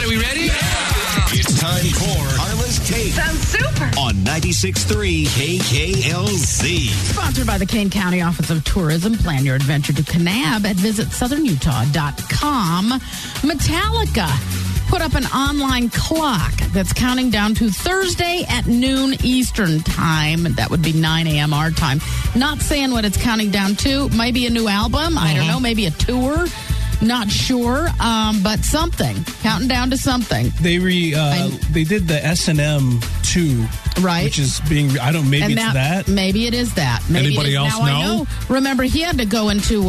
everybody. We ready? Yeah. It's time for Carla's Take. Sounds super. On 96.3 KKLZ. Sponsored by the Kane County Office of Tourism. Plan your adventure to Kanab at visitsouthernutah.com. Metallica put up an online clock that's counting down to Thursday at noon Eastern time. That would be 9 a.m. our time. Not saying what it's counting down to. Maybe a new album. I don't know. Maybe a tour. Not sure, but something. Counting down to something. They did the S&M 2, right? Which is being maybe it's that. Maybe it is that. Maybe anybody else know? I know. Remember, he had to go into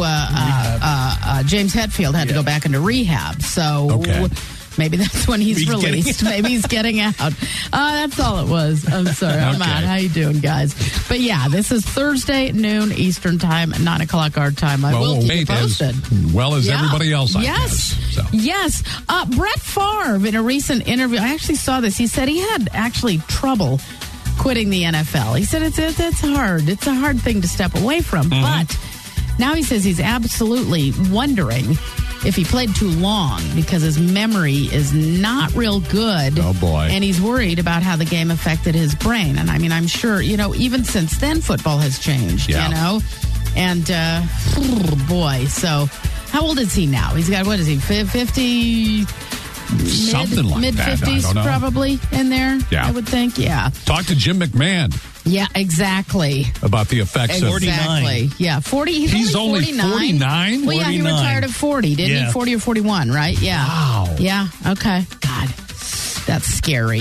James Hetfield had to go back into rehab. So. Okay. Maybe that's when he's released. Maybe he's getting out. That's all it was. I'm sorry. I'm out. How you doing, guys? But yeah, this is Thursday at noon Eastern time, 9 o'clock our time. I will keep you posted. As well as everybody else, I guess. So. Yes. Brett Favre, in a recent interview, I actually saw this. He said he had actually trouble quitting the NFL. He said it's hard. It's a hard thing to step away from. But now he says he's absolutely wondering if he played too long because his memory is not real good. Oh, boy. And he's worried about how the game affected his brain. And I mean, I'm sure, even since then, football has changed, And, boy, so how old is he now? He's got, what is he, 50? Something like that. Mid-50s probably in there, I would think, Talk to Jim McMahon. Yeah, exactly. About the effects of 49. Yeah, 40. He's only 49? Well, yeah, he retired at 40, didn't he? 40 or 41, right? Yeah. Wow. Yeah, okay. God, that's scary.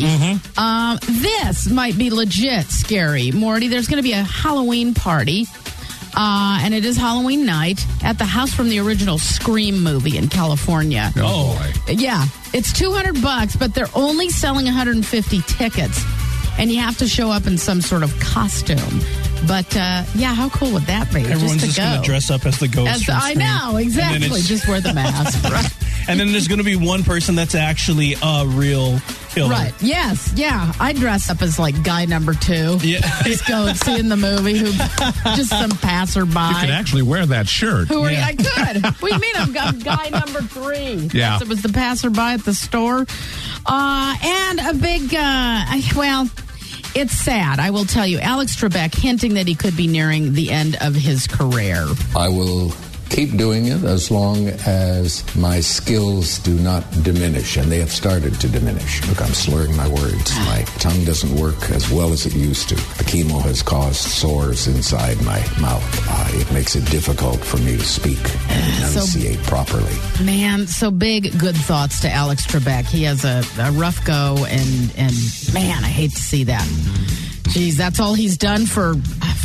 This might be legit scary. Morty, there's going to be a Halloween party, and it is Halloween night at the house from the original Scream movie in California. Oh, boy. Yeah, it's $200, but they're only selling 150 tickets. And you have to show up in some sort of costume. But, how cool would that be? Everyone's just going to dress up as the ghost. I know, exactly. Just wear the mask. Right. And then there's going to be one person that's actually a real killer. Right. Yes. Yeah. I dress up as like guy number 2. Yeah. Just go and see in the movie just some passerby. You could actually wear that shirt. I could. What do you mean? I'm guy number 3. Yeah. It was the passerby at the store. And a big, it's sad, I will tell you. Alex Trebek hinting that he could be nearing the end of his career. I will keep doing it as long as my skills do not diminish, and they have started to diminish. Look, I'm slurring my words. My tongue doesn't work as well as it used to. The chemo has caused sores inside my mouth. It makes it difficult for me to speak and enunciate properly. Man, so big good thoughts to Alex Trebek. He has a rough go, and man, I hate to see that. Geez, that's all he's done for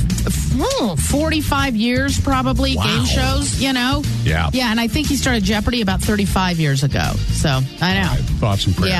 45 years, probably, game shows, Yeah. Yeah, and I think he started Jeopardy about 35 years ago. So, I know. Right, thoughts and prayers. Yeah.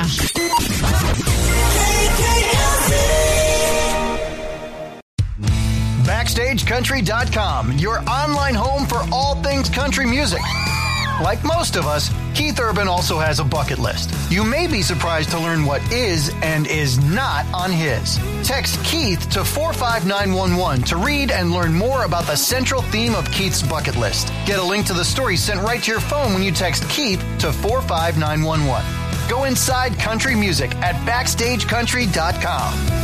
BackstageCountry.com, your online home for all things country music. Like most of us, Keith Urban also has a bucket list. You may be surprised to learn what is and is not on his. Text Keith to 45911 to read and learn more about the central theme of Keith's bucket list. Get a link to the story sent right to your phone when you text Keith to 45911. Go inside country music at BackstageCountry.com.